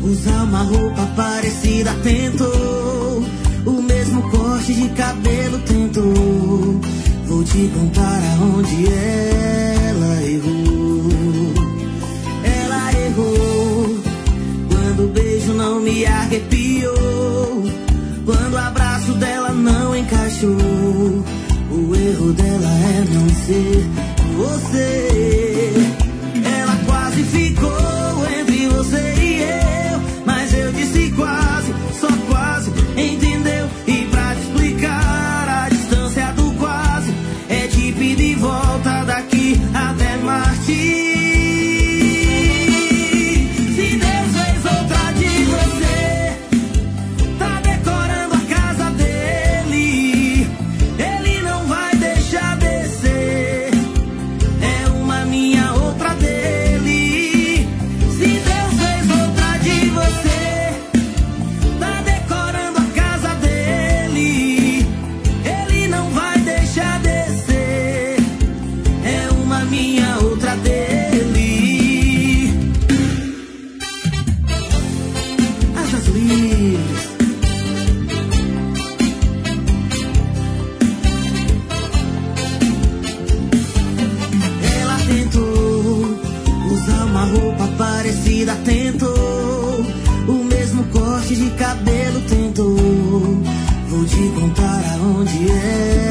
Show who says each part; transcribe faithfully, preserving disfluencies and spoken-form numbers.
Speaker 1: usar uma roupa parecida, tentou. O mesmo corte de cabelo, tentou. Vou te contar aonde ela errou. Ela errou quando o beijo não me arrepiou, quando o abraço dela não encaixou. O erro dela é não ser você. Ela quase ficou entre você e eu, mas eu disse quase, só quase, entendeu? E pra te explicar a distância do quase é te pedir volta daqui até Marte. Parecida, tentou. O mesmo corte de cabelo, tentou. Vou te contar aonde é.